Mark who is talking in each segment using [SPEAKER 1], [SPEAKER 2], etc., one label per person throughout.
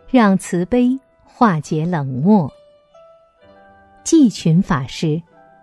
[SPEAKER 1] 让慈悲化解冷漠。季群法师。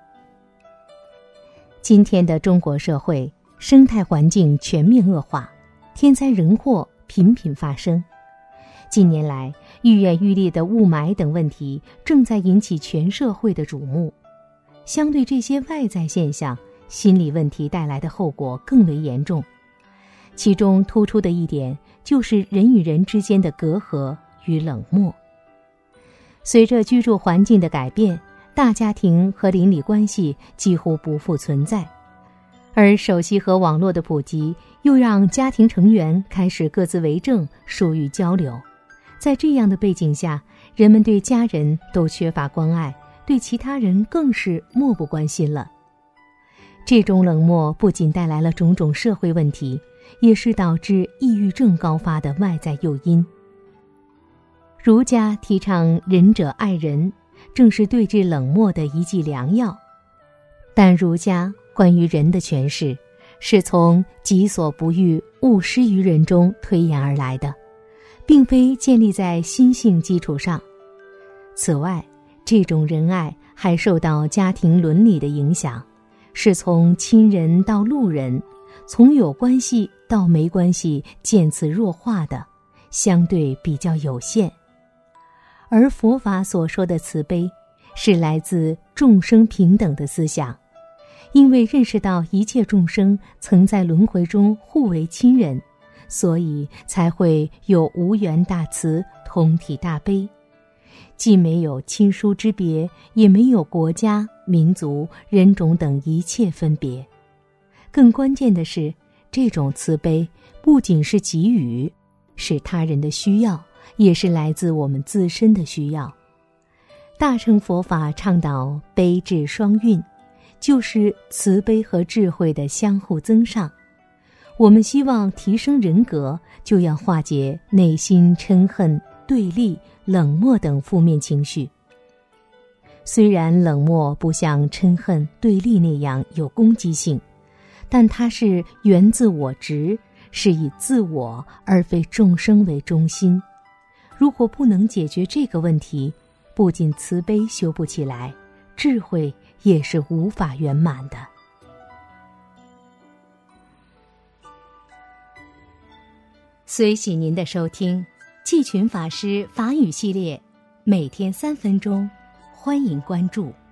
[SPEAKER 1] 今天的中国社会生态环境全面恶化，天灾人祸频频发生。近年来，愈演愈烈的雾霾等问题正在引起全社会的瞩目。相对这些外在现象，心理问题带来的后果更为严重。其中突出的一点就是人与人之间的隔阂与冷漠。随着居住环境的改变，大家庭和邻里关系几乎不复存在，而手机和网络的普及又让家庭成员开始各自为政，疏于交流。在这样的背景下，人们对家人都缺乏关爱，对其他人更是漠不关心了。这种冷漠不仅带来了种种社会问题，也是导致抑郁症高发的外在诱因。儒家提倡仁者爱人，正是对治冷漠的一剂良药。但儒家关于人的诠释，是从己所不欲，勿施于人中推演而来的，并非建立在心性基础上。此外，这种仁爱还受到家庭伦理的影响，是从亲人到路人，从有关系到没关系渐次弱化的，相对比较有限。而佛法所说的慈悲，是来自众生平等的思想，因为认识到一切众生曾在轮回中互为亲人，所以才会有无缘大慈，同体大悲。既没有亲疏之别，也没有国家、民族、人种等一切分别。更关键的是，这种慈悲不仅是给予，是他人的需要，也是来自我们自身的需要。大乘佛法倡导悲智双运，就是慈悲和智慧的相互增上。我们希望提升人格，就要化解内心嗔恨、对立、冷漠等负面情绪。虽然冷漠不像嗔恨、对立那样有攻击性，但它是源自我执，是以自我而非众生为中心。如果不能解决这个问题，不仅慈悲修不起来，智慧也是无法圆满的。随喜您的收听，季群法师法语系列，每天3分钟，欢迎关注。